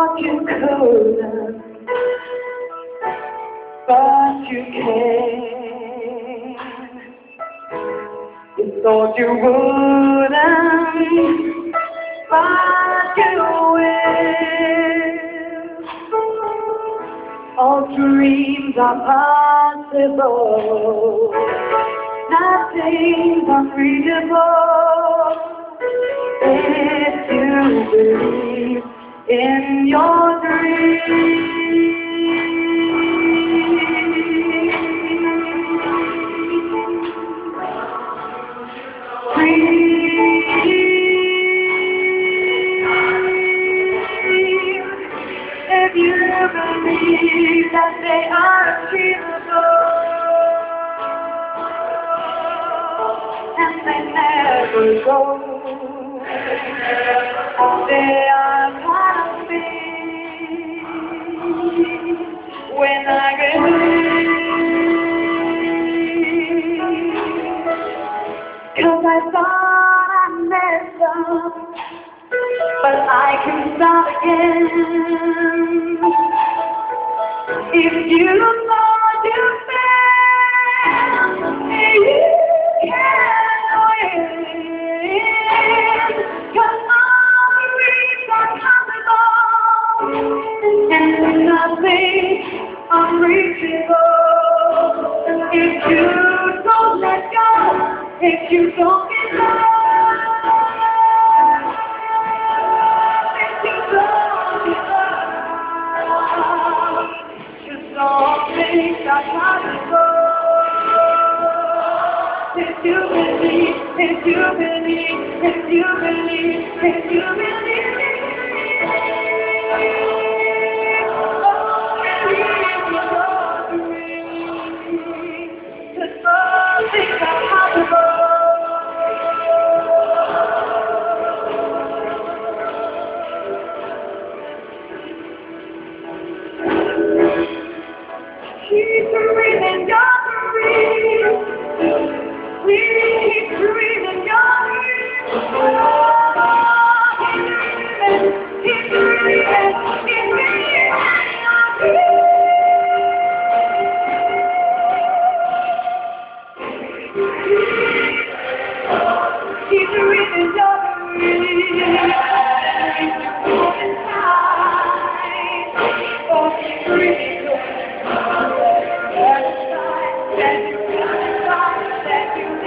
thought you couldn't, but you can. You thought you wouldn't, but you will. All dreams are possible, nothing's unreachable. If you believe in your dreams. If you believe that they are achievable and they never go, they are part of me. When I believe, 'cause I thought I never, but I can start again. If you thought you failed, you can win. 'Cause all dreams are possible, and nothing unreachable. If you don't let go, if you don't give up. If you believe, if you believe, if you believe, if you believe, all things are possible. Keep breathing your dreams. We keep dreaming your dreams. Keep dreaming, keep dreaming your dreams. Keep dreaming your dreams.